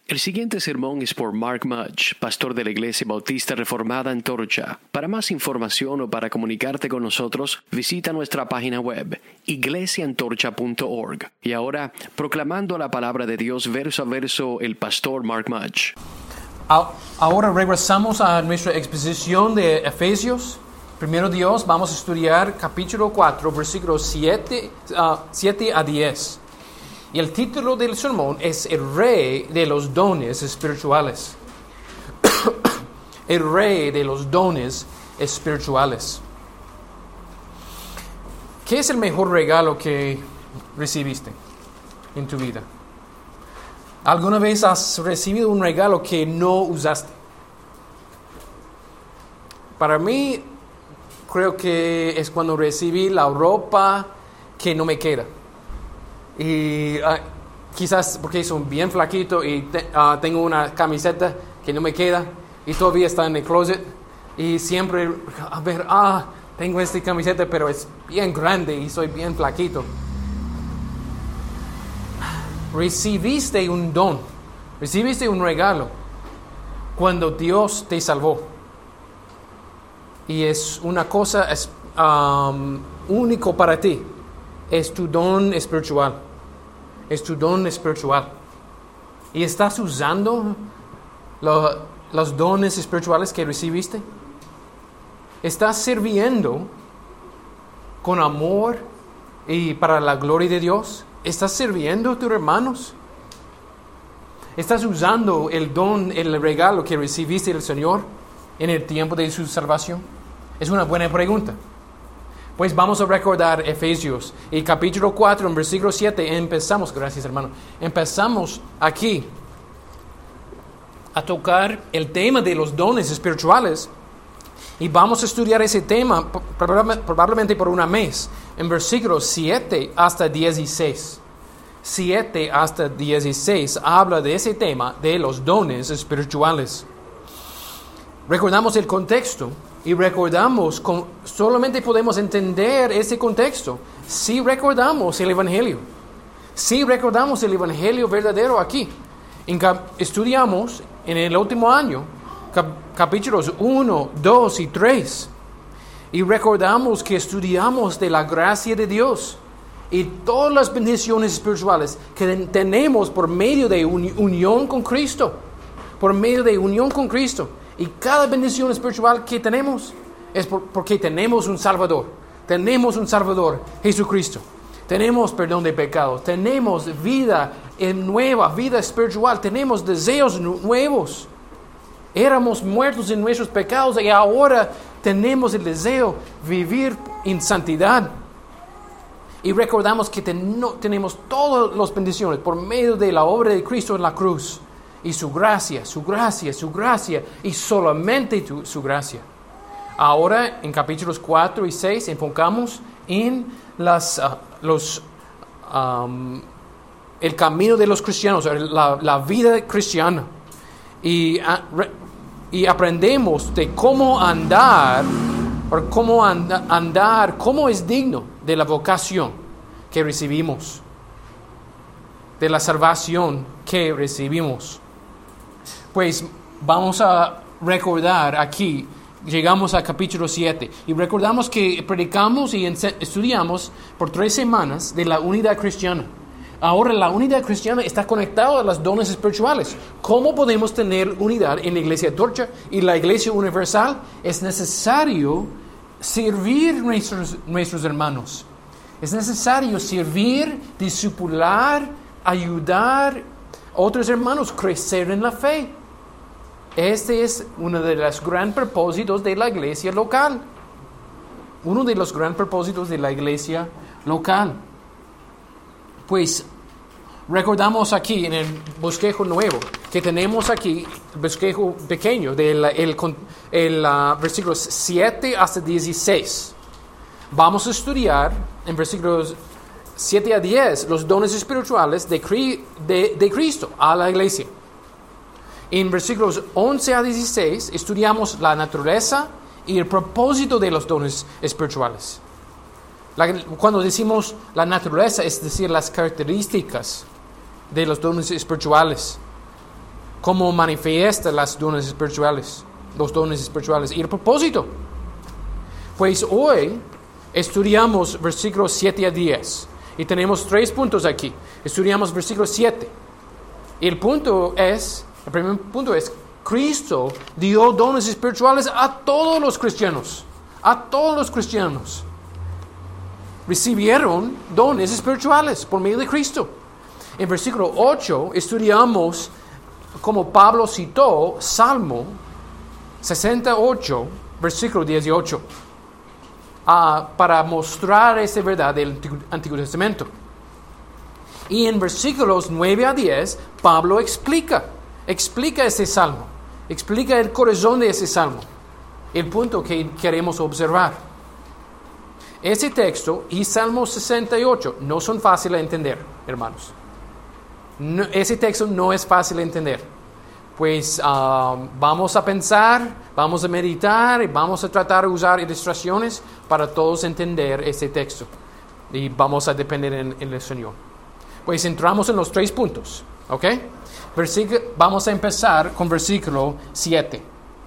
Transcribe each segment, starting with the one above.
El siguiente sermón es por Mark Mudge, pastor de la Iglesia Bautista Reformada Antorcha. Para más información o para comunicarte con nosotros, visita nuestra página web, iglesiantorcha.org. Y ahora, proclamando la palabra de Dios verso a verso, el pastor Mark Mudge. Ahora regresamos a nuestra exposición de Efesios. Primero Dios, vamos a estudiar capítulo 4, versículos 7 a 10. Y el título del sermón es El Rey de los Dones Espirituales. El Rey de los Dones Espirituales. ¿Qué es el mejor regalo que recibiste en tu vida? ¿Alguna vez has recibido un regalo que no usaste? Para mí, creo que es cuando recibí la ropa que no me queda. Y quizás porque soy bien flaquito y tengo una camiseta que no me queda y todavía está en el closet. Y siempre, tengo esta camiseta, pero es bien grande y soy bien flaquito. Recibiste un don, recibiste un regalo cuando Dios te salvó. Y es una cosa único para ti. Es tu don espiritual. Es tu don espiritual. ¿Y estás usando los dones espirituales que recibiste? ¿Estás sirviendo con amor y para la gloria de Dios? ¿Estás sirviendo a tus hermanos? ¿Estás usando el don, el regalo que recibiste del Señor en el tiempo de su salvación? Es una buena pregunta. Pues vamos a recordar Efesios y capítulo 4 en versículo 7 empezamos, gracias hermano, empezamos aquí a tocar el tema de los dones espirituales y vamos a estudiar ese tema probablemente por un mes en versículos 7 hasta 16. 7 hasta 16 habla de ese tema de los dones espirituales. Recordamos el contexto. Y recordamos, solamente podemos entender ese contexto si recordamos el Evangelio. Si recordamos el Evangelio verdadero aquí. Estudiamos en el último año capítulos 1, 2 y 3. Y recordamos que estudiamos de la gracia de Dios y todas las bendiciones espirituales que tenemos por medio de unión con Cristo. Por medio de unión con Cristo. Y cada bendición espiritual que tenemos es porque tenemos un Salvador. Tenemos un Salvador, Jesucristo. Tenemos perdón de pecados. Tenemos vida nueva, vida espiritual. Tenemos deseos nuevos. Éramos muertos en nuestros pecados y ahora tenemos el deseo de vivir en santidad. Y recordamos que tenemos todas las bendiciones por medio de la obra de Cristo en la cruz. Y su gracia, y solamente su gracia. Ahora, en capítulos 4 y 6, enfocamos en el camino de los cristianos, la vida cristiana. Y aprendemos de cómo andar, cómo es digno de la vocación que recibimos, de la salvación que recibimos. Pues vamos a recordar aquí, llegamos al capítulo 7 y recordamos que predicamos y estudiamos por 3 semanas de la unidad cristiana. Ahora la unidad cristiana está conectada a los dones espirituales. ¿Cómo podemos tener unidad en la Iglesia Antorcha y la Iglesia Universal? Es necesario servir nuestros hermanos. Es necesario servir, discipular, ayudar a otros hermanos a crecer en la fe. Este es uno de los grandes propósitos de la iglesia local. Uno de los grandes propósitos de la iglesia local. Pues recordamos aquí en el bosquejo nuevo que tenemos aquí, el bosquejo pequeño, versículos 7 hasta 16. Vamos a estudiar en versículos 7 a 10 los dones espirituales de Cristo a la iglesia. En versículos 11 a 16 estudiamos la naturaleza y el propósito de los dones espirituales. Cuando decimos la naturaleza, es decir, las características de los dones espirituales. cómo manifiesta los dones espirituales. Y el propósito. Pues hoy estudiamos versículos 7 a 10. Y tenemos 3 puntos aquí. Estudiamos versículo 7. Y el primer punto es, Cristo dio dones espirituales a todos los cristianos. A todos los cristianos. Recibieron dones espirituales por medio de Cristo. En versículo 8 estudiamos, como Pablo citó, Salmo 68, versículo 18, para mostrar esa verdad del Antiguo Testamento. Y en versículos 9 a 10, Pablo explica ese salmo, explica el corazón de ese salmo, el punto que queremos observar. Ese texto y Salmo 68 no son fáciles de entender, hermanos. Ese texto no es fácil de entender. Pues vamos a pensar, vamos a meditar y vamos a tratar de usar ilustraciones para todos entender este texto. Y vamos a depender en el Señor. Pues entramos en los 3 puntos, ¿ok? Vamos a empezar con versículo 7.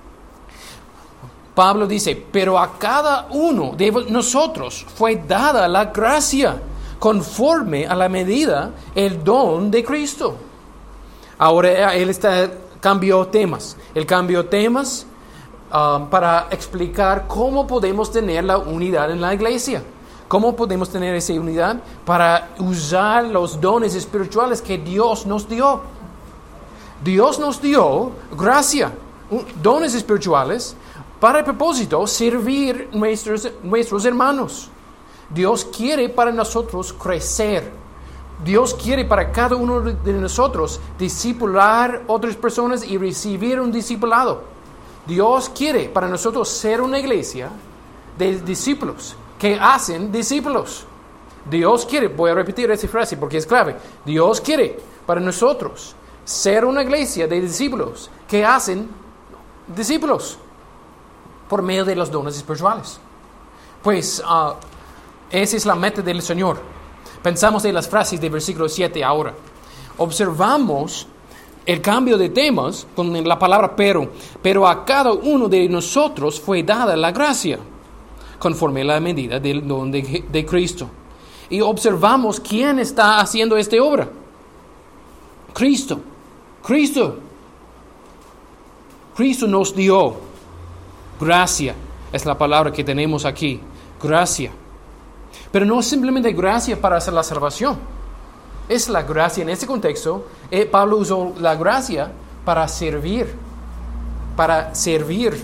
Pablo dice, pero a cada uno de nosotros fue dada la gracia conforme a la medida el don de Cristo. Ahora él cambió temas. Él cambió temas para explicar cómo podemos tener la unidad en la iglesia. ¿Cómo podemos tener esa unidad? Para usar los dones espirituales que Dios nos dio. Dios nos dio gracia, dones espirituales, para el propósito servir nuestros hermanos. Dios quiere para nosotros crecer. Dios quiere para cada uno de nosotros discipular otras personas y recibir un discipulado. Dios quiere para nosotros ser una iglesia de discípulos que hacen discípulos. Dios quiere, voy a repetir esa frase porque es clave. Dios quiere para nosotros ser una iglesia de discípulos que hacen discípulos por medio de los dones espirituales. Pues esa es la meta del Señor. Pensamos en las frases del versículo 7 ahora. Observamos el cambio de temas con la palabra pero a cada uno de nosotros fue dada la gracia, conforme a la medida del don de Cristo. Y observamos quién está haciendo esta obra. Cristo nos dio gracia. Es la palabra que tenemos aquí. Gracia. Pero no es simplemente gracia para hacer la salvación. Es la gracia. En este contexto, Pablo usó la gracia para servir. Para servir.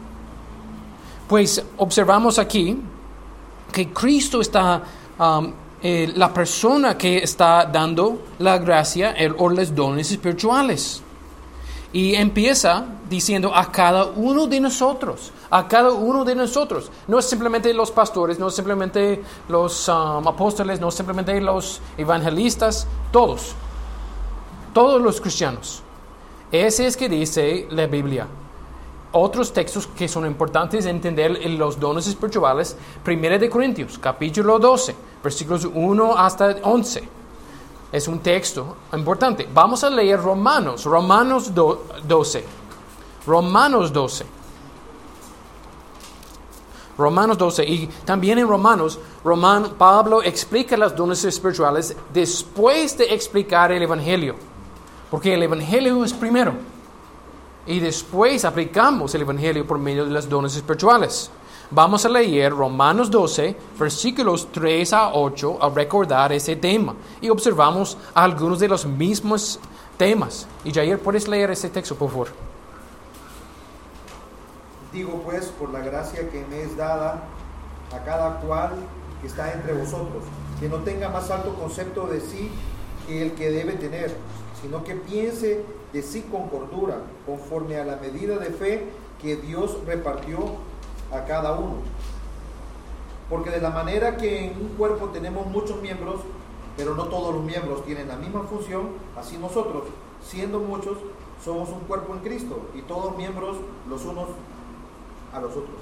Pues observamos aquí que Cristo está, la persona que está dando la gracia o los dones espirituales. Y empieza diciendo a cada uno de nosotros. A cada uno de nosotros. No es simplemente los pastores, no es simplemente los apóstoles, no es simplemente los evangelistas. Todos. Todos los cristianos. Ese es que dice la Biblia. Otros textos que son importantes entender los dones espirituales. 1 Corintios, capítulo 12, versículos 1 hasta 11. Es un texto importante. Vamos a leer Romanos 12. Romanos 12. Y también en Romanos, Pablo explica los dones espirituales después de explicar el Evangelio. Porque el Evangelio es primero. Y después aplicamos el Evangelio por medio de los dones espirituales. Vamos a leer Romanos 12, versículos 3 a 8, a recordar ese tema. Y observamos algunos de los mismos temas. Y Jair, ¿puedes leer ese texto, por favor? Digo pues, por la gracia que me es dada a cada cual que está entre vosotros, que no tenga más alto concepto de sí que el que debe tener, sino que piense de sí con cordura, conforme a la medida de fe que Dios repartió a cada uno. Porque de la manera que en un cuerpo tenemos muchos miembros, pero no todos los miembros tienen la misma función, así nosotros, siendo muchos, somos un cuerpo en Cristo, y todos miembros los unos a los otros.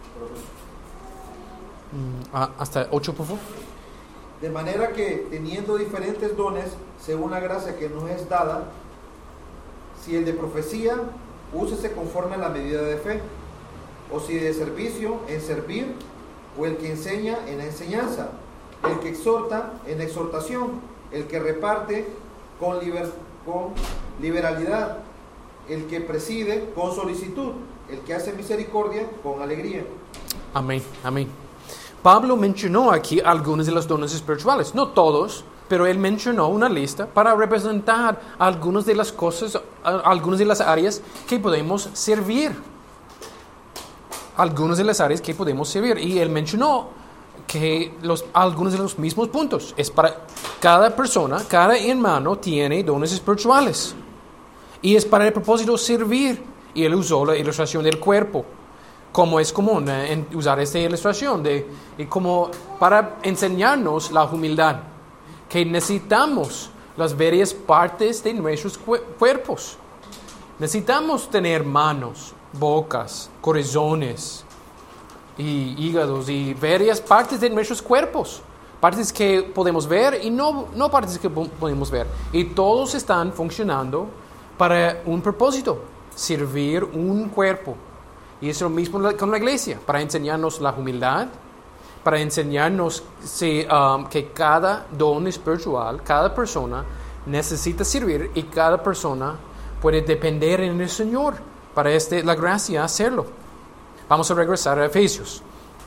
Hasta 8, por favor. De manera que, teniendo diferentes dones, según la gracia que nos es dada, Si el de profecía, úsese conforme a la medida de fe. O si de servicio, en servir. O el que enseña, en la enseñanza. El que exhorta, en exhortación. El que reparte, con liberalidad. El que preside, con solicitud. El que hace misericordia, con alegría. Amén, amén. Pablo mencionó aquí algunos de los dones espirituales, no todos, pero él mencionó una lista para representar algunas de las cosas, algunas de las áreas que podemos servir. Algunas de las áreas que podemos servir. Y él mencionó que algunos de los mismos puntos. Es para cada persona, cada hermano tiene dones espirituales. Y es para el propósito de servir. Y él usó la ilustración del cuerpo, como es común en usar esta ilustración, y como para enseñarnos la humildad, que necesitamos las varias partes de nuestros cuerpos. Necesitamos tener manos, bocas, corazones y hígados y varias partes de nuestros cuerpos. Partes que podemos ver y no partes que podemos ver. Y todos están funcionando para un propósito, servir un cuerpo. Y es lo mismo con la iglesia, para enseñarnos la humildad, para enseñarnos que cada don espiritual, cada persona necesita servir y cada persona puede depender en el Señor para la gracia hacerlo. Vamos a regresar a Efesios.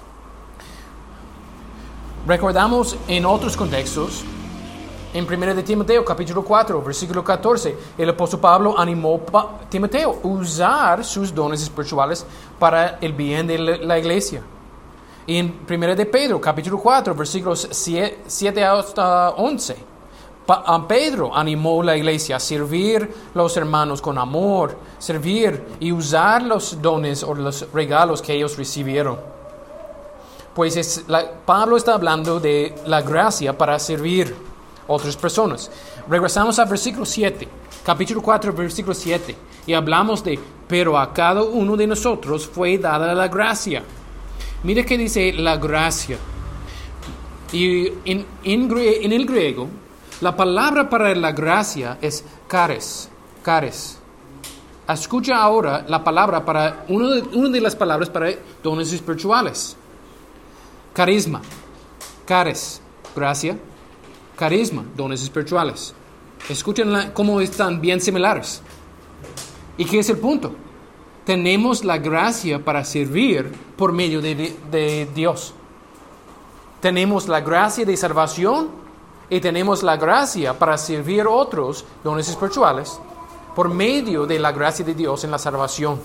Recordamos en otros contextos, en 1 de Timoteo, capítulo 4, versículo 14, el apóstol Pablo animó a Timoteo a usar sus dones espirituales para el bien de la iglesia. Y en 1 de Pedro, capítulo 4, versículos 7 hasta 11, Pedro animó a la iglesia a servir a los hermanos con amor, servir y usar los dones o los regalos que ellos recibieron. Pues Pablo está hablando de la gracia para servir otras personas. Regresamos al versículo 7, capítulo 4, versículo 7, y hablamos de, pero a cada uno de nosotros fue dada la gracia. Mire que dice la gracia. Y en el griego, la palabra para la gracia es charis. Escucha ahora la palabra para una de las palabras para dones espirituales. Carisma, charis, gracia. Carisma, dones espirituales. Escuchen cómo están bien similares. ¿Y qué es el punto? Tenemos la gracia para servir por medio de Dios. Tenemos la gracia de salvación y tenemos la gracia para servir otros dones espirituales por medio de la gracia de Dios en la salvación.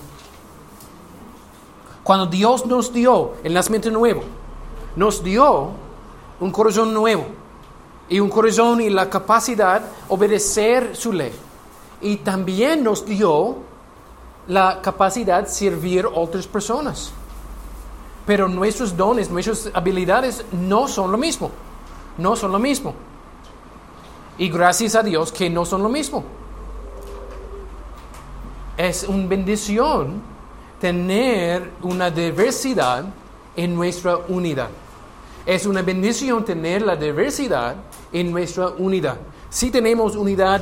Cuando Dios nos dio el nacimiento nuevo, nos dio un corazón nuevo y un corazón y la capacidad de obedecer su ley. Y también nos dio la capacidad de servir a otras personas. Pero nuestros dones, nuestras habilidades no son lo mismo. No son lo mismo. Y gracias a Dios que no son lo mismo. Es una bendición tener una diversidad en nuestra unidad. Es una bendición tener la diversidad en nuestra unidad. Si tenemos unidad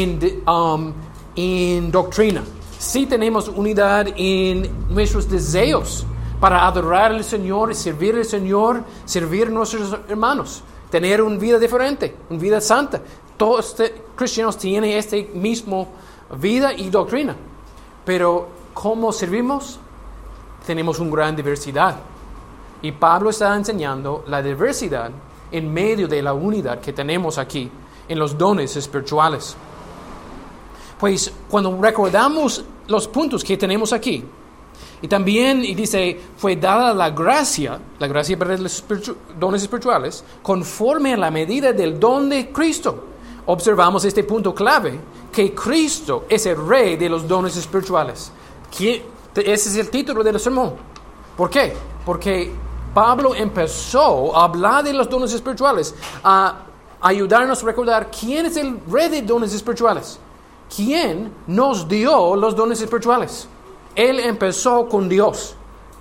en doctrina, si tenemos unidad en nuestros deseos para adorar al Señor, servir al Señor, servir a nuestros hermanos, tener una vida diferente, una vida santa. Todos los cristianos tienen esta misma vida y doctrina. Pero ¿cómo servimos? Tenemos una gran diversidad. Y Pablo está enseñando la diversidad en medio de la unidad que tenemos aquí en los dones espirituales. Pues cuando recordamos los puntos que tenemos aquí, y también dice, fue dada la gracia para los dones espirituales, conforme a la medida del don de Cristo. Observamos este punto clave, que Cristo es el Rey de los dones espirituales. Ese es el título del sermón. ¿Por qué? Porque Pablo empezó a hablar de los dones espirituales, a ayudarnos a recordar quién es el Rey de dones espirituales. ¿Quién nos dio los dones espirituales? Él empezó con Dios.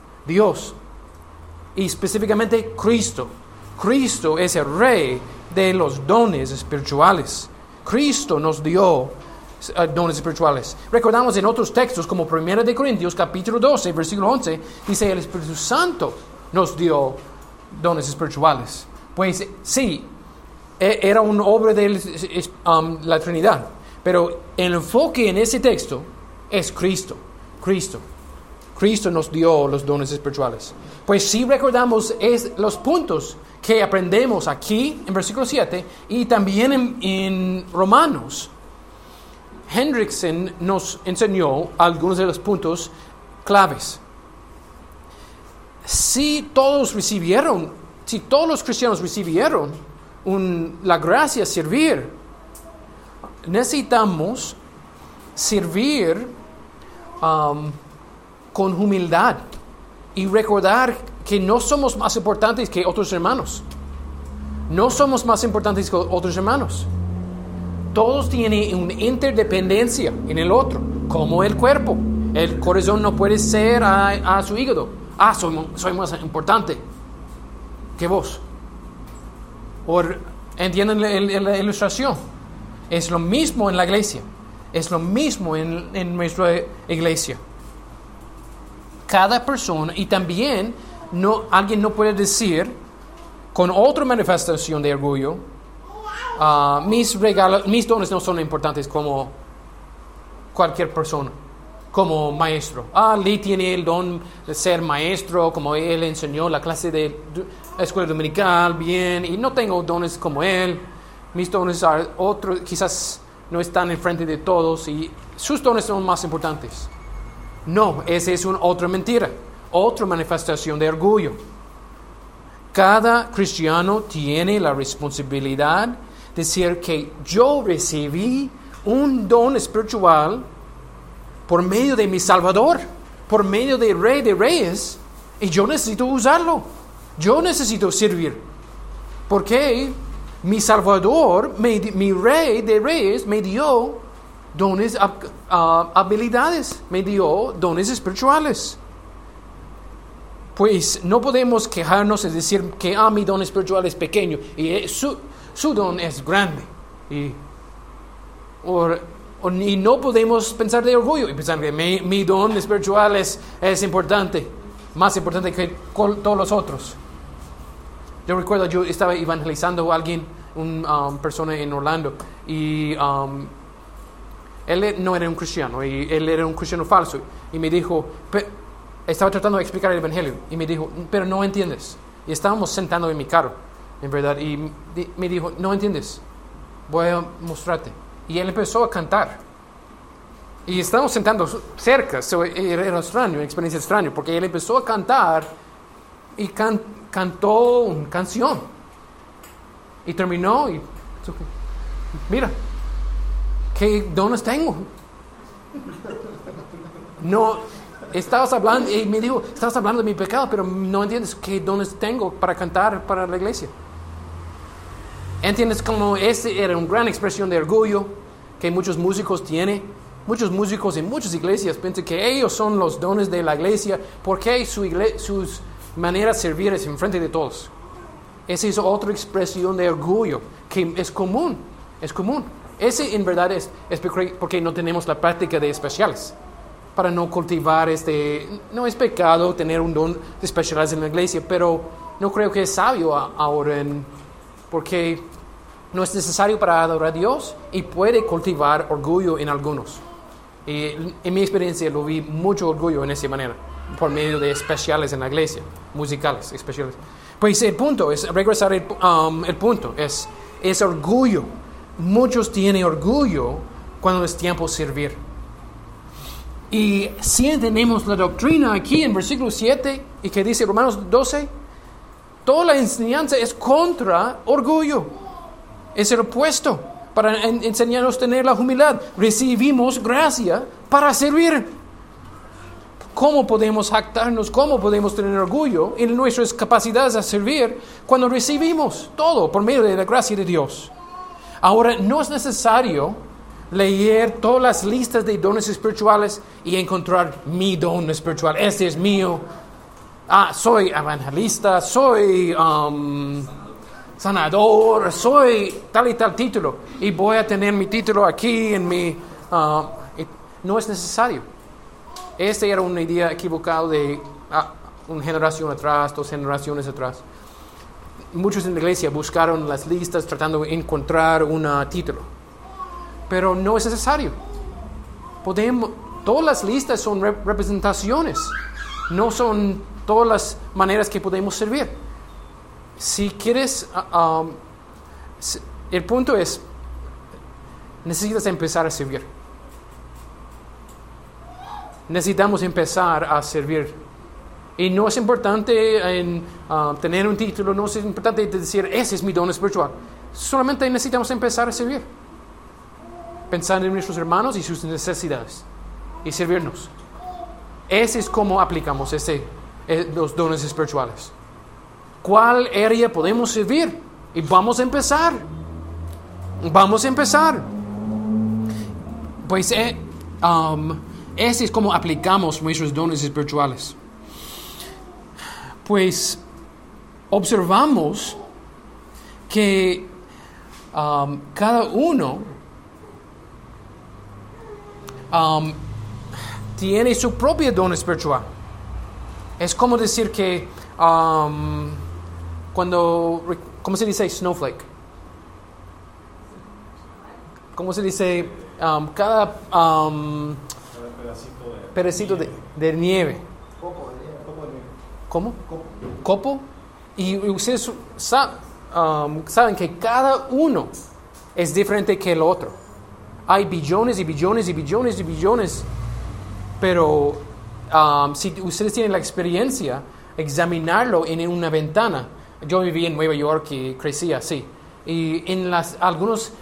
Y específicamente Cristo. Cristo es el Rey de los dones espirituales. Cristo nos dio dones espirituales. Recordamos en otros textos, como 1 de Corintios, capítulo 12, versículo 11, dice, el Espíritu Santo nos dio dones espirituales. Pues sí, era una obra de la Trinidad, pero el enfoque en ese texto es Cristo. Cristo nos dio los dones espirituales. Pues si recordamos los puntos que aprendemos aquí en versículo 7 y también en Romanos, Hendrickson nos enseñó algunos de los puntos claves. Si todos los cristianos recibieron la gracia de servir, necesitamos servir con humildad y recordar que no somos más importantes que otros hermanos. No somos más importantes que otros hermanos. Todos tienen una interdependencia en el otro, como el cuerpo. El corazón no puede ser a su hígado. Soy más importante que vos. ¿Entienden la ilustración? Es lo mismo en la iglesia. Es lo mismo en nuestra iglesia. Cada persona, y también alguien no puede decir con otra manifestación de orgullo, mis dones no son importantes como cualquier persona, como maestro. Lee tiene el don de ser maestro, como él enseñó la clase de escuela dominical, bien, y no tengo dones como él. Mis dones quizás no están enfrente de todos y sus dones son más importantes. No, esa es otra mentira, otra manifestación de orgullo. Cada cristiano tiene la responsabilidad de decir que yo recibí un don espiritual por medio de mi Salvador, por medio del Rey de Reyes, y yo necesito usarlo. Yo necesito servir. Porque mi Salvador, mi Rey de Reyes, me dio dones, habilidades, me dio dones espirituales. Pues no podemos quejarnos y decir que mi don espiritual es pequeño y su don es grande. Y no podemos pensar de orgullo y pensar que mi don espiritual es importante, más importante que todos los otros. Yo recuerdo, yo estaba evangelizando a alguien, una persona en Orlando, y él no era un cristiano, y él era un cristiano falso, y me dijo, estaba tratando de explicar el evangelio, y me dijo, pero no entiendes. Y estábamos sentados en mi carro, en verdad, y me dijo, no entiendes, voy a mostrarte. Y él empezó a cantar. Y estábamos sentados cerca, era extraño, una experiencia extraña, porque él empezó a cantar y cantó una canción. Y terminó y mira, ¿qué dones tengo? No, estabas hablando, y me dijo, estabas hablando de mi pecado, pero no entiendes qué dones tengo para cantar para la iglesia. ¿Entiendes cómo ese era una gran expresión de orgullo que muchos músicos tienen? Muchos músicos en muchas iglesias piensan que ellos son los dones de la iglesia porque sus maneras de servir es en frente de todos. Esa es otra expresión de orgullo que es común. Ese en verdad es porque no tenemos la práctica de especiales. Para no cultivar no es pecado tener un don de especiales en la iglesia, pero no creo que es sabio ahora porque no es necesario para adorar a Dios y puede cultivar orgullo en algunos. Y en mi experiencia lo vi mucho orgullo en esa manera, por medio de especiales en la iglesia, musicales, especiales. Pues el punto es, regresar el punto, es orgullo. Muchos tienen orgullo cuando es tiempo de servir. Y si entendemos la doctrina aquí en versículo 7 y que dice Romanos 12, toda la enseñanza es contra orgullo. Es el opuesto para enseñarnos a tener la humildad. Recibimos gracia para servir. ¿Cómo podemos jactarnos? ¿Cómo podemos tener orgullo en nuestras capacidades de servir cuando recibimos todo por medio de la gracia de Dios? Ahora, no es necesario leer todas las listas de dones espirituales y encontrar mi don espiritual. Este es mío. Soy evangelista, soy sanador, soy tal y tal título. Y voy a tener mi título aquí en mi no es necesario. Esta era una idea equivocada de una generación atrás, 2 generaciones atrás. Muchos en la iglesia buscaron las listas tratando de encontrar un título. Pero no es necesario. Todas las listas son representaciones. No son todas las maneras que podemos servir. Si quieres, el punto es, necesitas empezar a servir. Necesitamos empezar a servir. Y no es importante tener un título, no es importante decir, ese es mi don espiritual. Solamente necesitamos empezar a servir. Pensar en nuestros hermanos y sus necesidades. Y servirnos. Ese es como aplicamos los dones espirituales. ¿Cuál área podemos servir? Y vamos a empezar. Pues ese es como aplicamos nuestros dones espirituales. Pues observamos que cada uno tiene su propio don espiritual. Es como decir que ¿cómo se dice snowflake? ¿Cómo se dice cada pedacito de nieve? ¿Cómo? Copo. Y ustedes saben que cada uno es diferente que el otro. Hay billones y billones y billones y billones. Pero si ustedes tienen la experiencia, examinarlo en una ventana. Yo viví en Nueva York y crecí así. Y algunos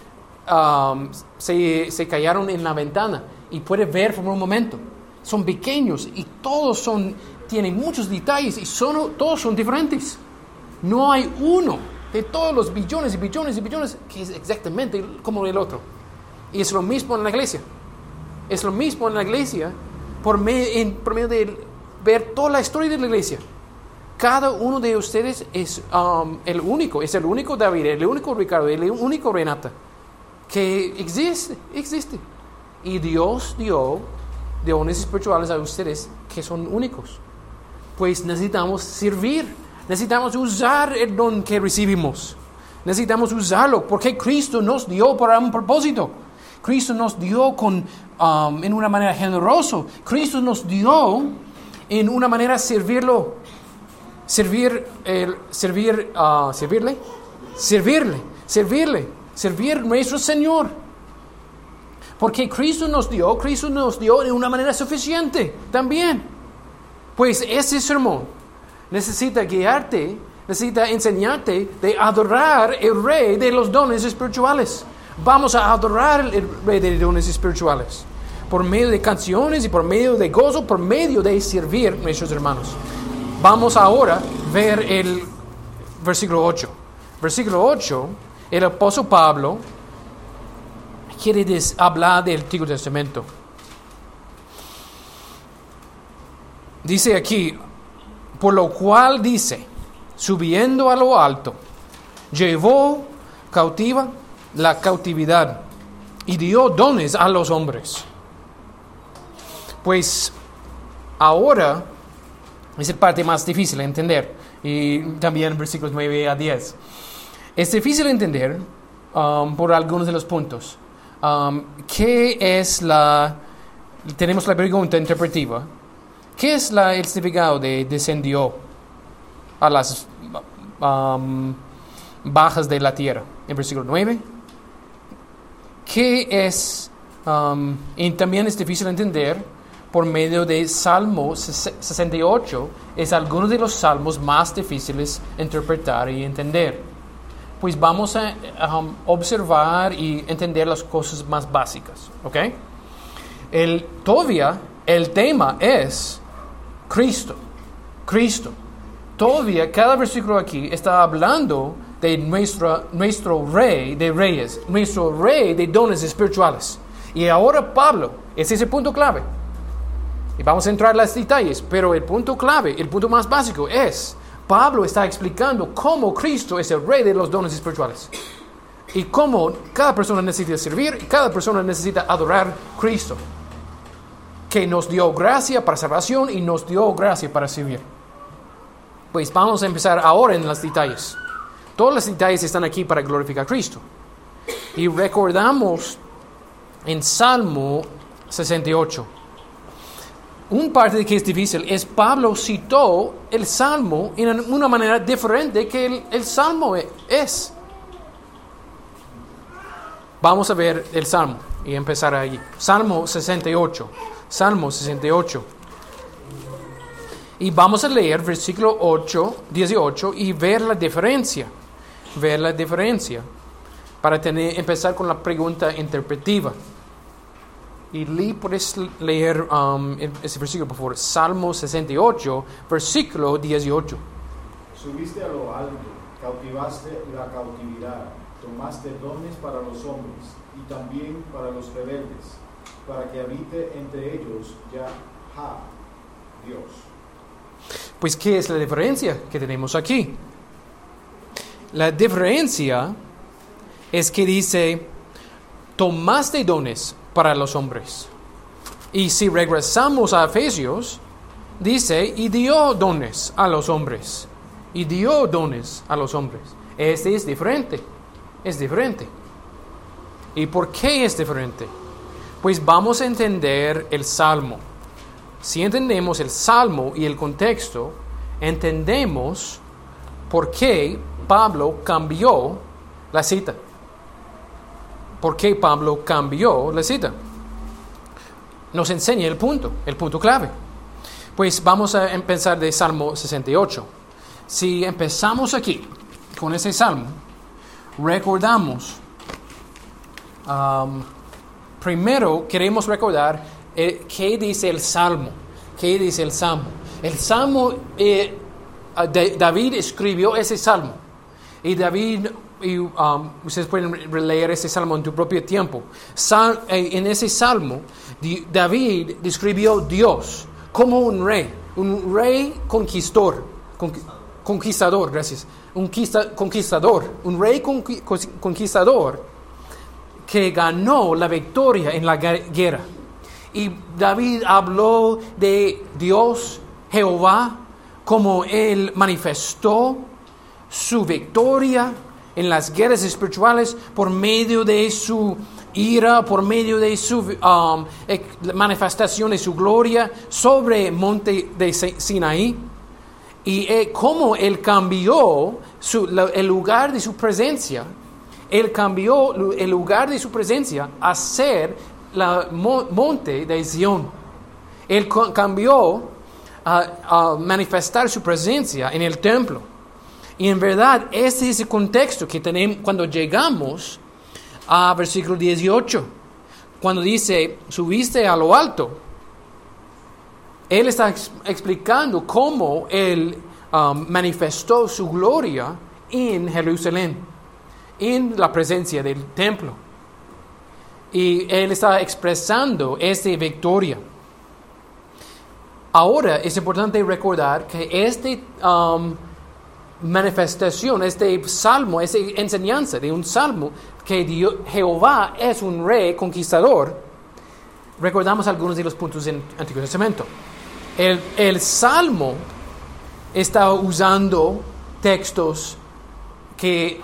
se cayeron en la ventana. Y puede ver por un momento. Son pequeños y todos tienen muchos detalles y todos son diferentes. No hay uno de todos los billones y billones y billones que es exactamente como el otro. Y es lo mismo en la iglesia. Es lo mismo en la iglesia por medio de ver toda la historia de la iglesia. Cada uno de ustedes es el único David, el único Ricardo, el único Renata que existe. Y Dios dio dones espirituales a ustedes que son únicos. Pues necesitamos servir, necesitamos usar el don que recibimos, necesitamos usarlo porque Cristo nos dio para un propósito. Cristo nos dio en una manera generosa. Cristo nos dio en una manera servirle servir nuestro Señor. Porque Cristo nos dio de una manera suficiente también. Pues ese sermón necesita guiarte, necesita enseñarte de adorar el Rey de los dones espirituales. Vamos a adorar el Rey de los dones espirituales por medio de canciones y por medio de gozo, por medio de servir a nuestros hermanos. Vamos ahora a ver el versículo 8. Versículo 8, el apóstol Pablo quiere hablar del Antiguo Testamento. Dice aquí, por lo cual dice, subiendo a lo alto, llevó cautiva la cautividad y dio dones a los hombres. Pues ahora es la parte más difícil de entender, y también versículos 9 a 10. Es difícil de entender por algunos de los puntos. ¿Qué es tenemos la pregunta interpretiva? ¿Qué es el significado de descendió a las bajas de la tierra? En versículo 9. ¿Qué es? Y también es difícil de entender por medio de Salmo 68. Es algunos de los salmos más difíciles de interpretar y entender. Pues vamos a observar y entender las cosas más básicas, ¿ok? Todavía el tema es Cristo. Todavía cada versículo aquí está hablando de nuestro Rey de reyes, nuestro Rey de dones espirituales. Y ahora Pablo, ese es el punto clave. Y vamos a entrar en los detalles, pero el punto clave, el punto más básico es, Pablo está explicando cómo Cristo es el Rey de los dones espirituales. Y cómo cada persona necesita servir y cada persona necesita adorar a Cristo, que nos dio gracia para salvación y nos dio gracia para servir. Pues vamos a empezar ahora en los detalles. Todos los detalles están aquí para glorificar a Cristo. Y recordamos en Salmo 68. Un parte que es difícil es Pablo citó el Salmo en una manera diferente que el Salmo es. Vamos a ver el Salmo y empezar ahí. Salmo 68. Salmo 68. Y vamos a leer versículo 18 y ver la diferencia. Ver la diferencia. Para empezar con la pregunta interpretiva. Y Lee, puedes leer ese versículo, por favor. Salmo 68, versículo 18. Subiste a lo alto, cautivaste la cautividad, tomaste dones para los hombres y también para los rebeldes, para que habite entre ellos Yahá, Dios. Pues, ¿qué es la diferencia que tenemos aquí? La diferencia es que dice, tomaste dones para los hombres. Y si regresamos a Efesios, dice, y dio dones a los hombres. Y dio dones a los hombres. Este es diferente. Es diferente. ¿Y por qué es diferente? Pues vamos a entender el Salmo. Si entendemos el Salmo y el contexto, entendemos por qué Pablo cambió la cita. ¿Por qué Pablo cambió la cita? Nos enseña el punto clave. Pues vamos a empezar de Salmo 68. Si empezamos aquí con ese Salmo, recordamos, primero queremos recordar qué dice el Salmo. ¿Qué dice el Salmo? El Salmo, David escribió ese Salmo. Y David... ustedes pueden leer ese salmo en tu propio tiempo. En ese salmo, David describió Dios como un rey conquistador, gracias, un rey conquistador que ganó la victoria en la guerra. Y David habló de Dios, Jehová, como él manifestó su victoria en las guerras espirituales por medio de su ira, por medio de su manifestación de su gloria sobre el monte de Sinaí. Y cómo él cambió el lugar de su presencia. Él cambió el lugar de su presencia a ser el monte de Sión. Él cambió a manifestar su presencia en el templo. Y en verdad, ese es el contexto que tenemos cuando llegamos a versículo 18. Cuando dice, subiste a lo alto. Él está explicando cómo él manifestó su gloria en Jerusalén, en la presencia del templo. Y él está expresando esta victoria. Ahora es importante recordar que manifestación, este salmo, esa enseñanza de un salmo que Jehová es un rey conquistador, recordamos algunos de los puntos en el Antiguo Testamento. El salmo está usando textos que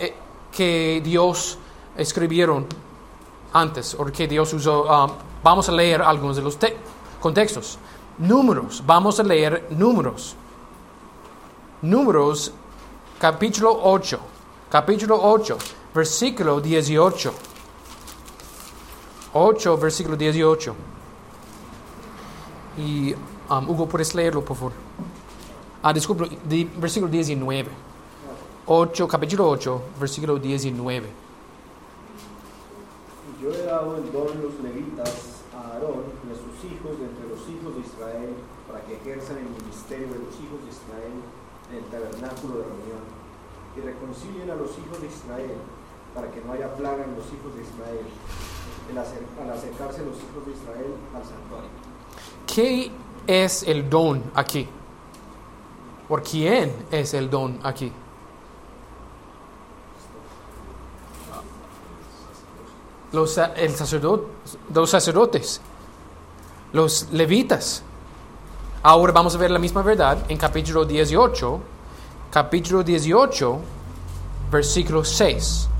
Dios escribieron antes, o que Dios usó. Vamos a leer algunos de los contextos. Números, vamos a leer Números. Números, capítulo 8, versículo 18. 8, versículo 18. Y Hugo, ¿puedes leerlo, por favor? Disculpe, versículo 19. Capítulo 8, versículo 19. Yo he dado el don a los levitas a Aarón y a sus hijos de entre los hijos de Israel, para que ejerzan el ministerio de los hijos de Israel en el tabernáculo de reunión, y reconcilien a los hijos de Israel, para que no haya plaga en los hijos de Israel, al acercarse los hijos de Israel al santuario. ¿Qué es el don aquí? ¿Por quién es el don aquí? los sacerdotes, los levitas. Ahora vamos a ver la misma verdad en capítulo 18, versículo 6.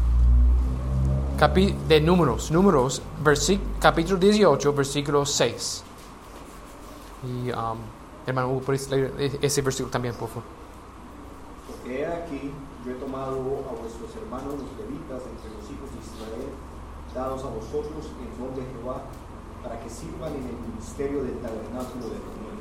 De Números, capítulo 18, versículo 6. Y hermano Hugo, ¿puedes leer ese versículo también, por favor? Porque he aquí, yo he tomado a vuestros hermanos los levitas entre los hijos de Israel, dados a vosotros en nombre de Jehová, para que sirvan en el ministerio del tabernáculo de reunión.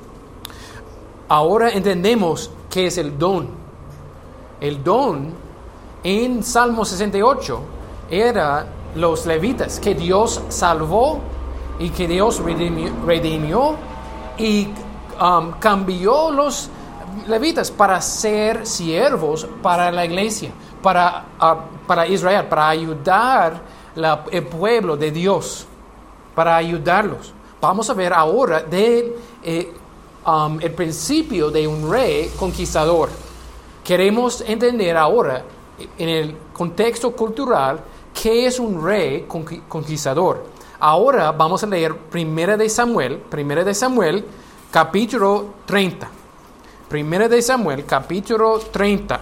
Ahora entendemos qué es el don. El don en Salmo 68 era los levitas que Dios salvó y que Dios redimió y cambió los levitas para ser siervos para la iglesia, para Israel, para ayudar el pueblo de Dios, para ayudarlos. Vamos a ver ahora el principio de un rey conquistador. Queremos entender ahora, en el contexto cultural, qué es un rey conquistador. Ahora vamos a leer 1 de Samuel, capítulo 30. 1 de Samuel, capítulo 30.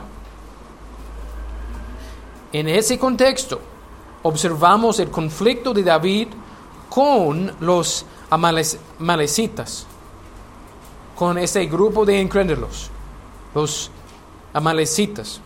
En ese contexto, observamos el conflicto de David con los amalecitas, con ese grupo de incrédulos, los amalecitas.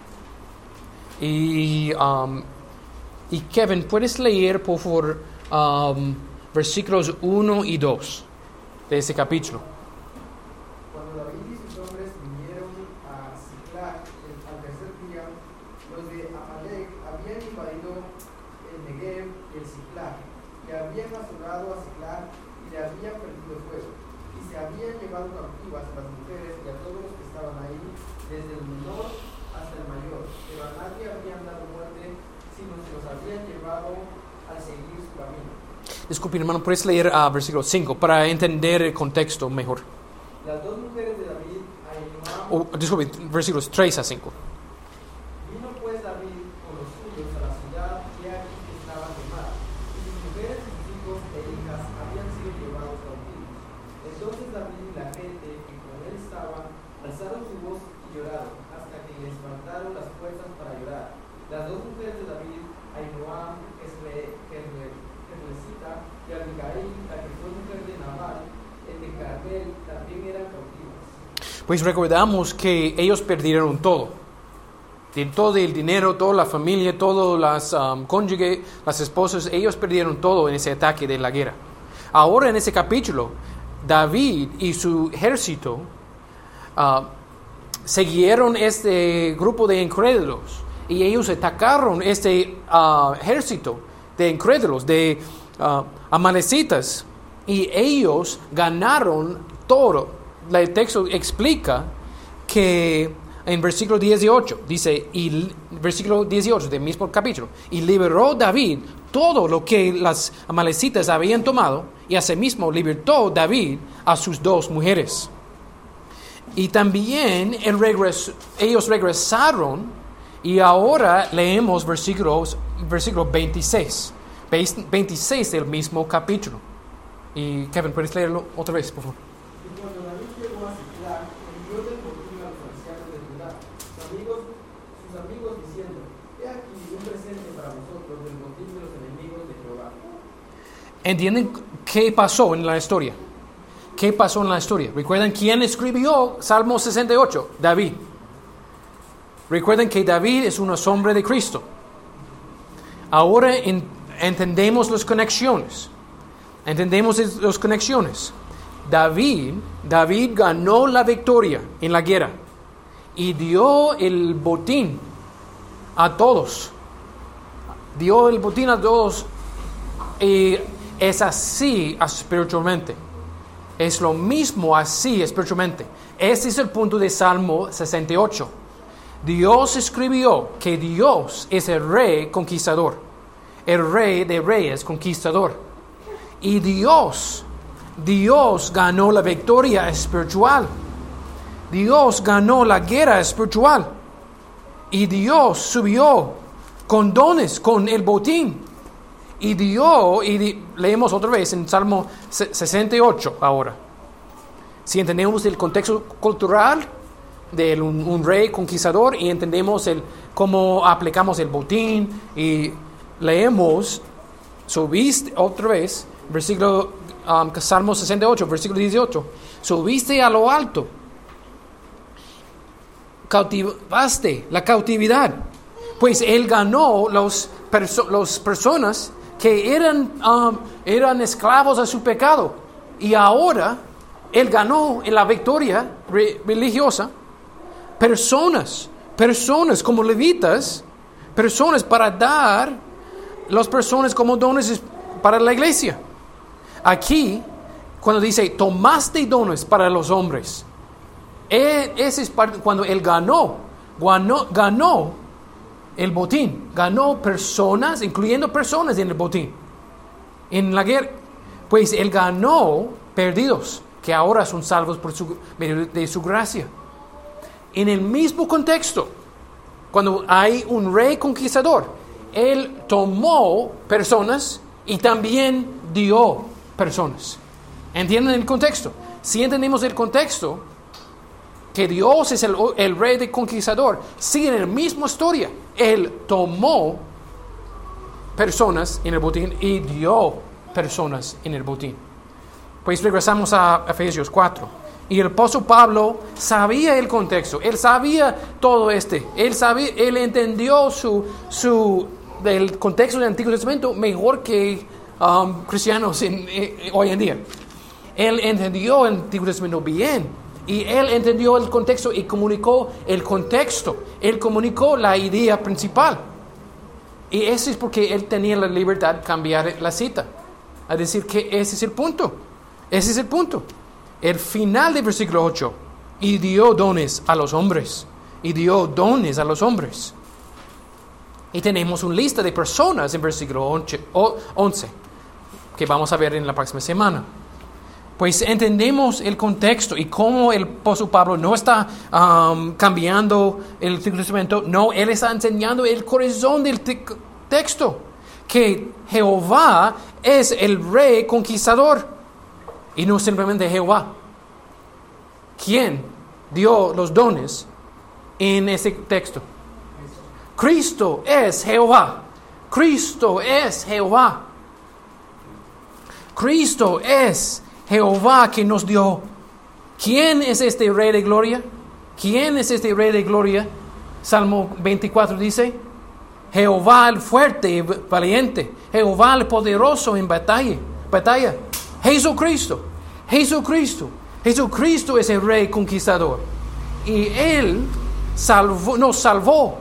Y Kevin, ¿puedes leer, por favor, versículos 1 y 2 de ese capítulo? Cuando David y sus hombres vinieron a Siclag al tercer día, los de Amalec habían invadido el Negev y el Siclag, y habían asolado a Siclag y le habían prendido fuego, y se habían llevado cautivas a las mujeres y a todos los que estaban ahí, desde el menor hasta el mayor, pero a nadie habían dado muerte, sino se los habían llevado al seguir su camino. Disculpe, hermano, ¿puedes leer versículo 5 para entender el contexto mejor? Las dos mujeres de David, Ahinoam, Disculpe, versículos 3 a 5. vino pues David con los suyos a la ciudad y aquí que estaban quemadas, y sus mujeres y sus hijos e hijas habían sido llevados cautivos. Entonces David y la gente que con él estaba alzaron su voz y lloraron, hasta que les faltaron las fuerzas para llorar. Las dos mujeres de David, Ahinoam, Jerlesita, y Abigail, la que fue mujer de Nabal, el de Carmel, también eran cautivas. Pues recordamos que ellos perdieron todo. Todo el dinero, toda la familia, todos las cónyuges, las esposas, ellos perdieron todo en ese ataque de la guerra. Ahora en ese capítulo, David y su ejército siguieron este grupo de incrédulos y ellos atacaron este ejército de incrédulos, de amalecitas, y ellos ganaron todo. El texto explica que en versículo 18, dice, versículo 18 del mismo capítulo, y liberó David todo lo que las amalecitas habían tomado, y asimismo libertó David a sus dos mujeres. Y también ellos regresaron, y ahora leemos versículo 26 del mismo capítulo. Y Kevin, ¿puedes leerlo otra vez, por favor? Y cuando David llegó a Siclag, envió del botín a los ancianos de Judá, sus amigos diciendo: He aquí un presente para vosotros del botín de los enemigos de Jehová. ¿Entienden qué pasó en la historia? ¿Qué pasó en la historia? ¿Recuerdan quién escribió Salmo 68? David. Recuerden que David es una sombra de Cristo. Ahora entendemos las conexiones. David ganó la victoria en la guerra y dio el botín a todos. Y es así espiritualmente. Es lo mismo así espiritualmente. Ese es el punto de Salmo 68. Dios escribió que Dios es el rey conquistador, el rey de reyes conquistador. Y Dios ganó la victoria espiritual. Dios ganó la guerra espiritual. Y Dios subió con dones, con el botín. Y dio, leemos otra vez en Salmo 68 ahora. Si entendemos el contexto cultural de un rey conquistador y entendemos cómo aplicamos el botín y leemos, subiste otra vez, Salmo 68, versículo 18, subiste a lo alto, cautivaste la cautividad, pues él ganó las personas que eran esclavos a su pecado, y ahora él ganó en la victoria religiosa personas como levitas, personas para dar las personas como dones para la iglesia. Aquí, cuando dice tomaste dones para los hombres, ese es cuando él ganó el botín, ganó personas, incluyendo personas en el botín, en la guerra. Pues él ganó perdidos, que ahora son salvos por medio de su gracia. En el mismo contexto, cuando hay un rey conquistador, él tomó personas y también dio personas. ¿Entienden el contexto? Si entendemos el contexto, que Dios es el rey de conquistador, sigue en la misma historia. Él tomó personas en el botín y dio personas en el botín. Pues regresamos a Efesios 4. Y el apóstol Pablo sabía el contexto, él sabía todo él entendió del contexto del Antiguo Testamento mejor que cristianos hoy en día. Él entendió el Antiguo Testamento bien, y él entendió el contexto y comunicó el contexto. Él comunicó la idea principal. Y eso es porque él tenía la libertad de cambiar la cita, a decir que ese es el punto. Ese es el punto. El final del versículo 8. Y dio dones a los hombres. Y dio dones a los hombres. Y tenemos una lista de personas en versículo 11. Que vamos a ver en la próxima semana. Pues entendemos el contexto y cómo el apóstol Pablo no está cambiando el Testamento. No, él está enseñando el corazón del texto. Que Jehová es el rey conquistador. Y no simplemente Jehová. ¿Quién dio los dones en ese texto? Cristo es Jehová. Cristo es Jehová. Cristo es Jehová que nos dio. ¿Quién es este Rey de Gloria? ¿Quién es este Rey de Gloria? Salmo 24 dice, Jehová el fuerte y valiente, Jehová el poderoso en batalla. Jesucristo es el Rey conquistador. Y Él nos salvó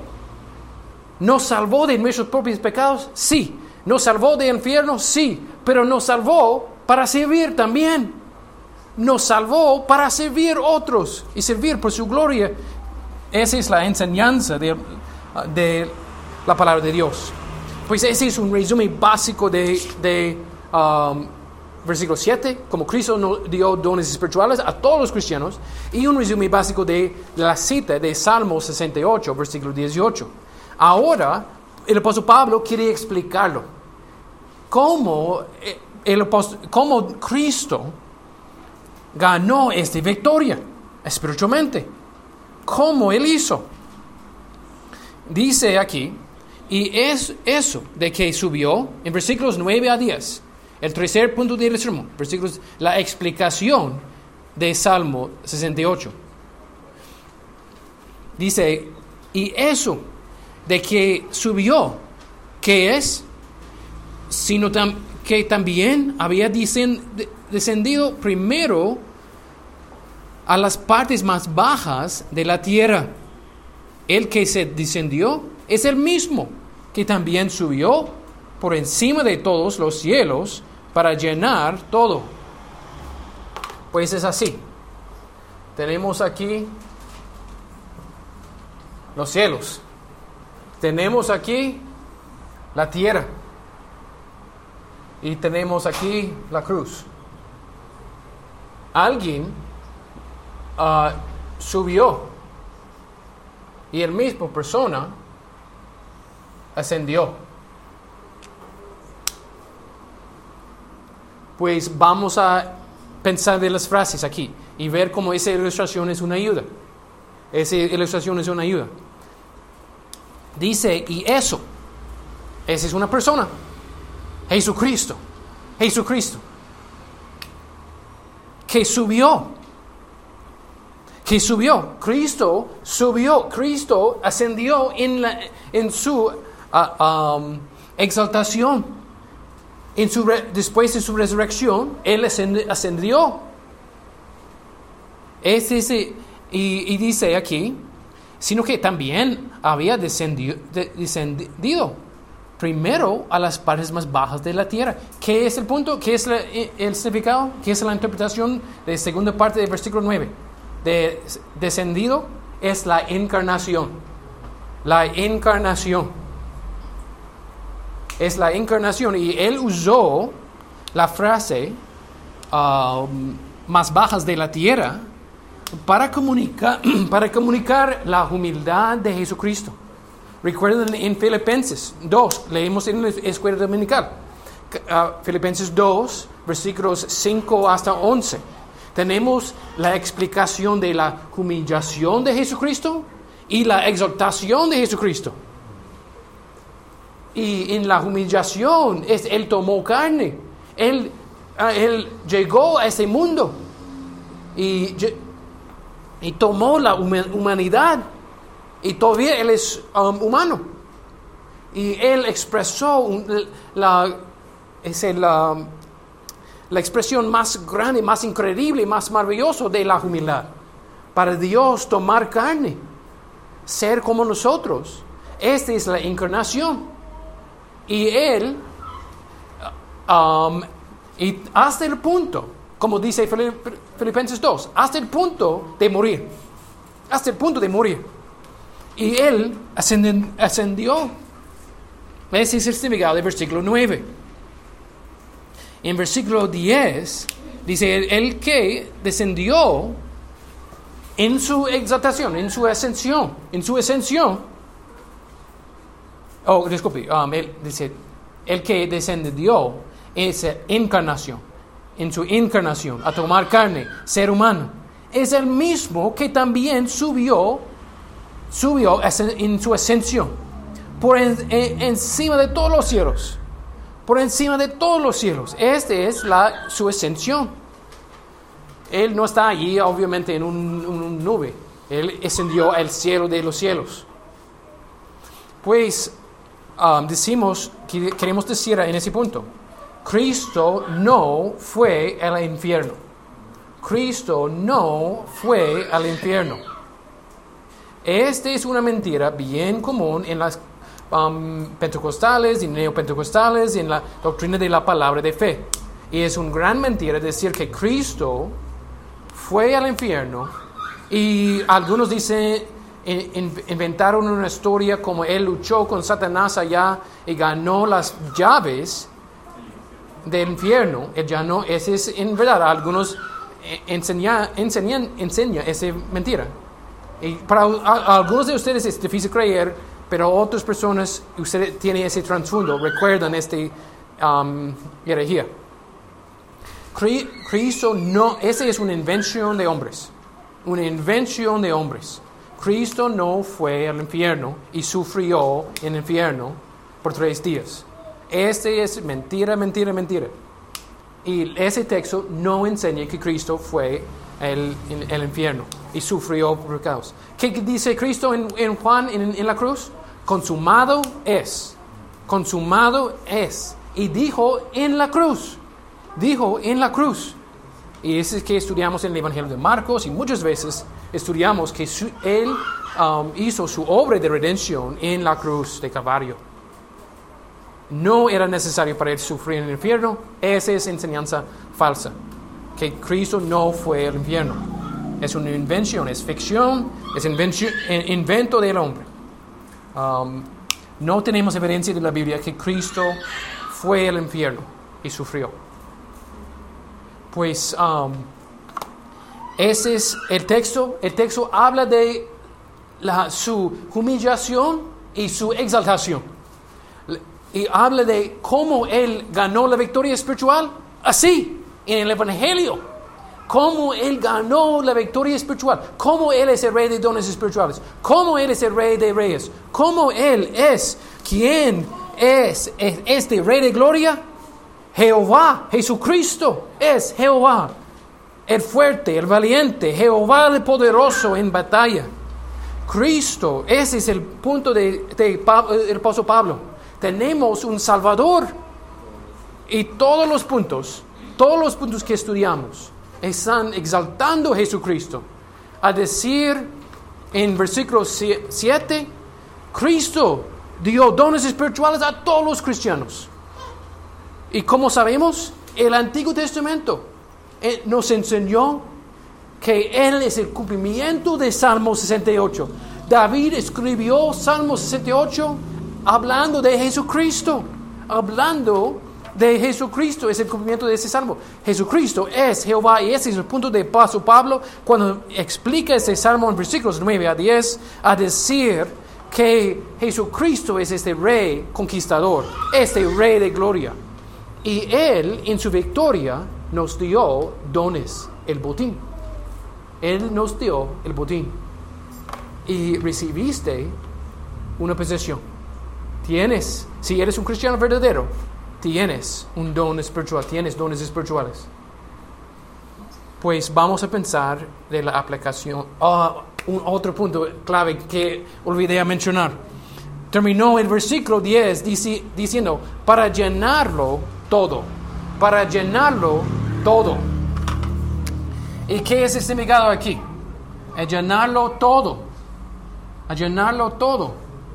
de nuestros propios pecados, sí. Nos salvó del infierno, sí. Pero nos salvó para servir también. Nos salvó para servir a otros y servir por su gloria. Esa es la enseñanza de la palabra de Dios. Pues ese es un resumen básico de versículo 7, como Cristo nos dio dones espirituales a todos los cristianos, y un resumen básico de la cita de Salmo 68, versículo 18. Ahora, el apóstol Pablo quiere explicarlo. Cómo Cristo ganó esta victoria espiritualmente. ¿Cómo Él hizo? Dice aquí, y es eso de que subió en versículos 9 a 10. El tercer punto del sermón, versículos, la explicación de Salmo 68. Dice, y eso de que subió, ¿qué es? Sino que también había descendido primero a las partes más bajas de la tierra. El que se descendió es el mismo que también subió por encima de todos los cielos para llenar todo. Pues es así. Tenemos aquí los cielos. Tenemos aquí la tierra. Y tenemos aquí la cruz. Alguien subió. Y el mismo persona ascendió. pues vamos a pensar de las frases aquí y ver cómo esa ilustración es una ayuda. Esa ilustración es una ayuda. Dice, y esa es una persona. Jesucristo. Que subió. Cristo subió. Cristo ascendió en su exaltación. Después de su resurrección, Él ascendió. Y dice aquí, sino que también había descendido primero a las partes más bajas de la tierra. ¿Qué es el punto? ¿Qué es el significado? ¿Qué es la interpretación de la segunda parte del versículo 9? De descendido es la encarnación. La encarnación. Es la encarnación. Y él usó la frase más bajas de la tierra para comunicar la humildad de Jesucristo. Recuerden en Filipenses 2, leímos en la escuela dominical, Filipenses 2, versículos 5 hasta 11. Tenemos la explicación de la humillación de Jesucristo y la exaltación de Jesucristo. Y en la humillación, Él tomó carne. Él llegó a ese mundo y tomó la humanidad. Y todavía Él es humano. Y Él expresó la expresión más grande, más increíble, más maravillosa de la humildad. Para Dios tomar carne, ser como nosotros. Esta es la encarnación. Y Él, y hasta el punto, como dice Filipenses 2, hasta el punto de morir. Hasta el punto de morir. Y Él ascendió. Ese es el significado del versículo 9. En versículo 10 dice, el que descendió en su exaltación, en su ascensión. Oh, disculpe, él dice, el que descendió es encarnación. En su encarnación, a tomar carne, ser humano. Es el mismo que también subió en su ascensión, por encima de todos los cielos. Por encima de todos los cielos. Esta es su ascensión. Él no está allí, obviamente, en un nube. Él ascendió al cielo de los cielos. Pues, queremos decir en ese punto, Cristo no fue al infierno. Cristo no fue al infierno. Esta es una mentira bien común en las pentecostales y neopentecostales y en la doctrina de la palabra de fe. Y es una gran mentira decir que Cristo fue al infierno y algunos dicen, inventaron una historia como Él luchó con Satanás allá y ganó las llaves del infierno. Él ya no, ese es en verdad, algunos enseñan esa mentira. Y para algunos de ustedes es difícil creer, pero otras personas, ustedes tienen ese trasfondo, recuerdan herejía. Cristo no, esa es una invención de hombres. Una invención de hombres. Cristo no fue al infierno y sufrió en el infierno por 3 días. Este es mentira. Y ese texto no enseña que Cristo fue al infierno y sufrió por pecados. ¿Qué dice Cristo en Juan en la cruz? Consumado es. Y dijo en la cruz. Y eso es que estudiamos en el Evangelio de Marcos y muchas veces estudiamos que Él hizo su obra de redención en la cruz de Calvario. No era necesario para Él sufrir en el infierno. Esa es enseñanza falsa. Que Cristo no fue al infierno. Es una invención, es ficción, es invento del hombre. No tenemos evidencia de la Biblia que Cristo fue al infierno y sufrió. Pues ese es el texto. El texto habla de su humillación y su exaltación. Y habla de cómo Él ganó la victoria espiritual así en el Evangelio. Cómo Él ganó la victoria espiritual. Cómo Él es el Rey de dones espirituales. Cómo Él es el Rey de reyes. Cómo Él es. ¿Quién es este Rey de gloria? Jehová, Jesucristo es Jehová. El fuerte, el valiente, Jehová el poderoso en batalla. Cristo, ese es el punto del apóstol Pablo. Tenemos un Salvador. Y todos los puntos que estudiamos están exaltando a Jesucristo. A decir en versículo 7, Cristo dio dones espirituales a todos los cristianos. Y como sabemos, el Antiguo Testamento nos enseñó que Él es el cumplimiento de Salmo 68. David escribió Salmo 68 hablando de Jesucristo. Hablando de Jesucristo es el cumplimiento de ese salmo. Jesucristo es Jehová, y ese es el punto de paso Pablo cuando explica ese salmo en versículos 9 a 10, a decir que Jesucristo es este rey conquistador, este rey de gloria. Y Él en su victoria nos dio dones, el botín. Él nos dio el botín. Y recibiste una posesión. Tienes, si eres un cristiano verdadero, tienes un don espiritual, tienes dones espirituales. Pues vamos a pensar de la aplicación. Un otro punto clave que olvidé mencionar. Terminó el versículo 10 diciendo, para llenarlo todo. Para llenarlo todo. ¿Y qué es el significado aquí? A llenarlo todo. A llenarlo todo.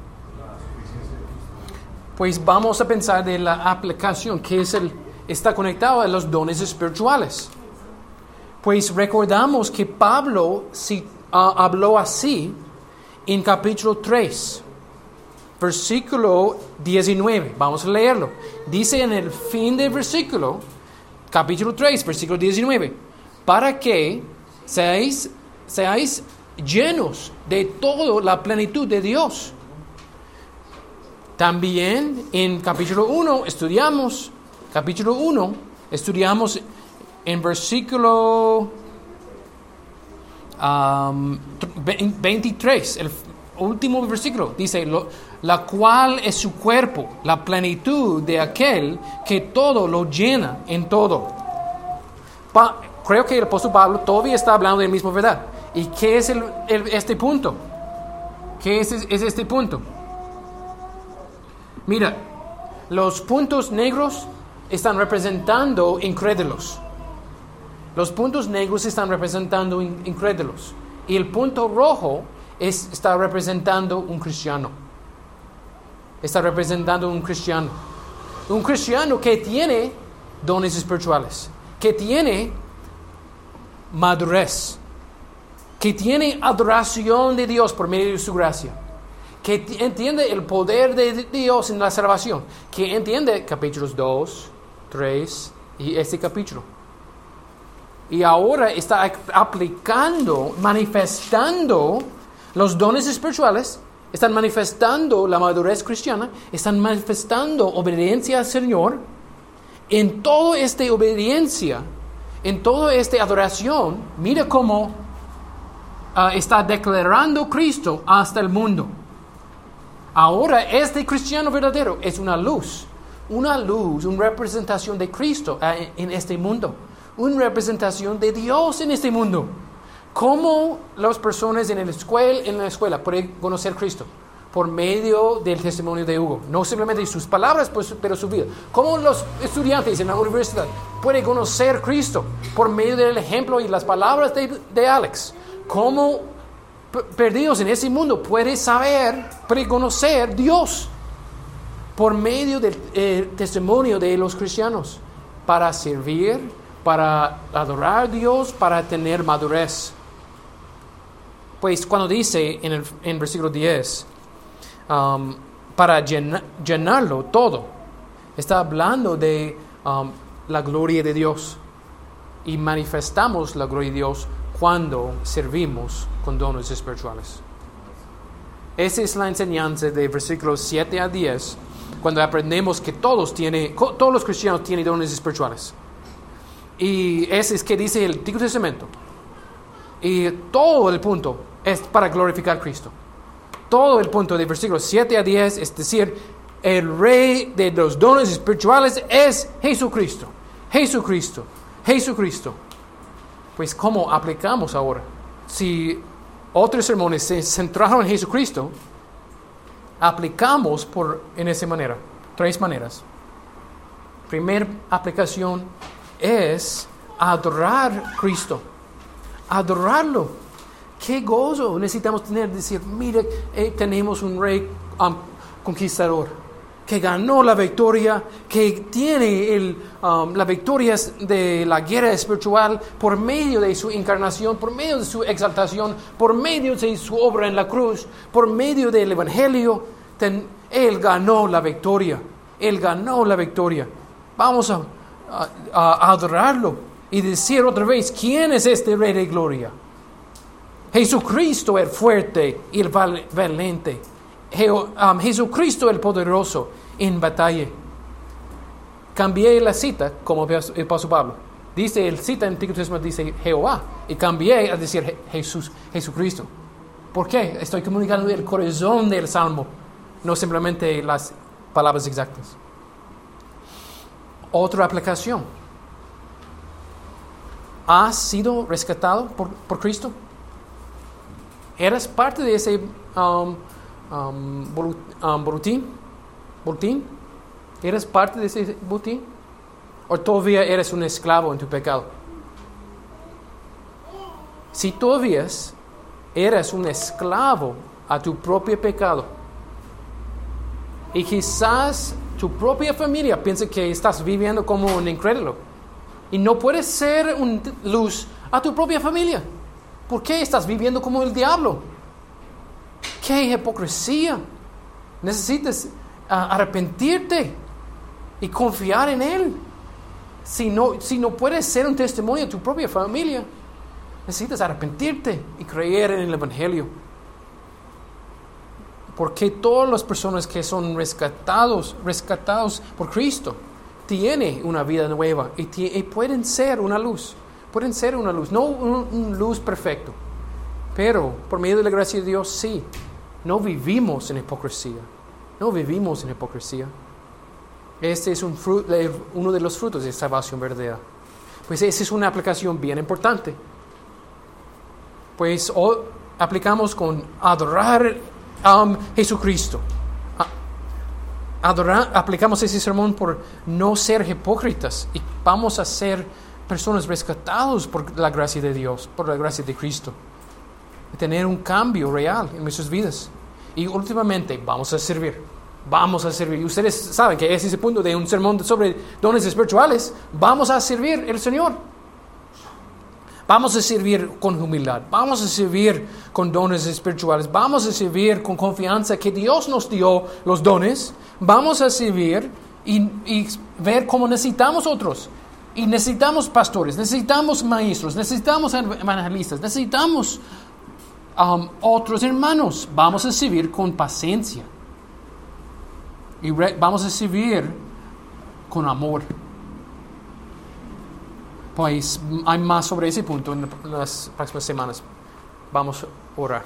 Pues vamos a pensar de la aplicación que está conectado a los dones espirituales. Pues recordamos que Pablo habló así en capítulo 3, versículo 19. Vamos a leerlo. Dice en el fin del versículo, capítulo 3, versículo 19, para que seáis llenos de toda la plenitud de Dios. También en capítulo 1 estudiamos en versículo 23, el último versículo, dice, la cual es su cuerpo, la plenitud de aquel que todo lo llena en todo. Creo que el apóstol Pablo todavía está hablando de la misma verdad. ¿Y qué es este punto? ¿Qué es este punto? Mira, los puntos negros están representando incrédulos. Los puntos negros están representando incrédulos. Y el punto rojo está representando un cristiano. Está representando un cristiano. Un cristiano que tiene dones espirituales. Que tiene madurez. Que tiene adoración de Dios por medio de su gracia. Que entiende el poder de Dios en la salvación. Que entiende capítulos 2, 3 y este capítulo. Y ahora está aplicando, manifestando los dones espirituales, están manifestando la madurez cristiana, están manifestando obediencia al Señor. En toda esta obediencia, en toda esta adoración, mira cómo está declarando Cristo hasta el mundo. Ahora este cristiano verdadero es una luz, una representación de Cristo en este mundo. Una representación de Dios en este mundo. ¿Cómo las personas en la escuela pueden conocer a Cristo? Por medio del testimonio de Hugo. No simplemente sus palabras, pero su vida. ¿Cómo los estudiantes en la universidad pueden conocer a Cristo? Por medio del ejemplo y las palabras de Alex. ¿Cómo perdidos en ese mundo pueden conocer a Dios? Por medio del testimonio de los cristianos. Para servir, para adorar a Dios, para tener madurez. Pues cuando dice en versículo 10, para llenarlo todo, está hablando de la gloria de Dios. Y manifestamos la gloria de Dios cuando servimos con dones espirituales. Esa es la enseñanza de versículos 7 a 10, cuando aprendemos que todos los cristianos tienen dones espirituales. Y ese es que dice el Antiguo Testamento. Y todo el punto es para glorificar a Cristo. Todo el punto de versículos 7 a 10 es decir, el rey de los dones espirituales es Jesucristo. Jesucristo. Jesucristo. Pues, ¿cómo aplicamos ahora? Si otros sermones se centraron en Jesucristo, aplicamos en esa manera. 3 maneras. Primera aplicación es adorar a Cristo. Adorarlo. Qué gozo necesitamos tener. Decir, mire, tenemos un rey conquistador que ganó la victoria, que tiene la victoria de la guerra espiritual por medio de su encarnación, por medio de su exaltación, por medio de su obra en la cruz, por medio del evangelio. Él ganó la victoria. Él ganó la victoria. Vamos a adorarlo y decir otra vez, ¿quién es este Rey de Gloria? Jesucristo el fuerte y el valiente. Jesucristo el poderoso en batalla. Cambié la cita como el apóstol Pablo. Dice, el cita en el Antiguo Testamento dice Jehová. Y cambié a decir Jesucristo. ¿Por qué? Estoy comunicando el corazón del Salmo, no simplemente las palabras exactas. Otra aplicación. ¿Has sido rescatado por Cristo? ¿Eres parte de ese boletín? ¿Eres parte de ese boletín? ¿O todavía eres un esclavo en tu pecado? Si todavía eres un esclavo a tu propio pecado, y quizás tu propia familia piensa que estás viviendo como un incrédulo, y no puedes ser una luz a tu propia familia. ¿Por qué estás viviendo como el diablo? ¡Qué hipocresía! Necesitas arrepentirte y confiar en Él. Si no puedes ser un testimonio a tu propia familia, necesitas arrepentirte y creer en el Evangelio. Porque todas las personas que son rescatados por Cristo, tienen una vida nueva y pueden ser una luz. Pueden ser una luz, no una luz perfecta, pero por medio de la gracia de Dios, sí. No vivimos en hipocresía. No vivimos en hipocresía. Este es uno de los frutos de salvación verdadera. Pues esa es una aplicación bien importante. Pues aplicamos con adorar a Jesucristo. Aplicamos ese sermón por no ser hipócritas y vamos a ser personas rescatadas por la gracia de Dios, por la gracia de Cristo. Y tener un cambio real en nuestras vidas. Y últimamente vamos a servir. Vamos a servir. Y ustedes saben que ese es el punto de un sermón sobre dones espirituales. Vamos a servir al Señor. Vamos a servir con humildad. Vamos a servir con dones espirituales. Vamos a servir con confianza que Dios nos dio los dones. Vamos a servir y ver cómo necesitamos otros. Y necesitamos pastores, necesitamos maestros, necesitamos evangelistas, necesitamos otros hermanos. Vamos a servir con paciencia. Y vamos a servir con amor. Pues hay más sobre ese punto en las próximas semanas. Vamos a orar.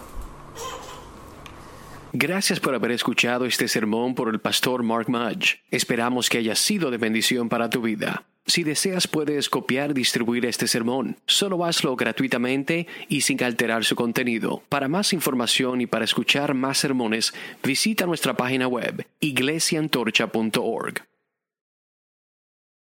Gracias por haber escuchado este sermón por el pastor Mark Mudge. Esperamos que haya sido de bendición para tu vida. Si deseas, puedes copiar y distribuir este sermón. Solo hazlo gratuitamente y sin alterar su contenido. Para más información y para escuchar más sermones, visita nuestra página web, iglesiantorcha.org.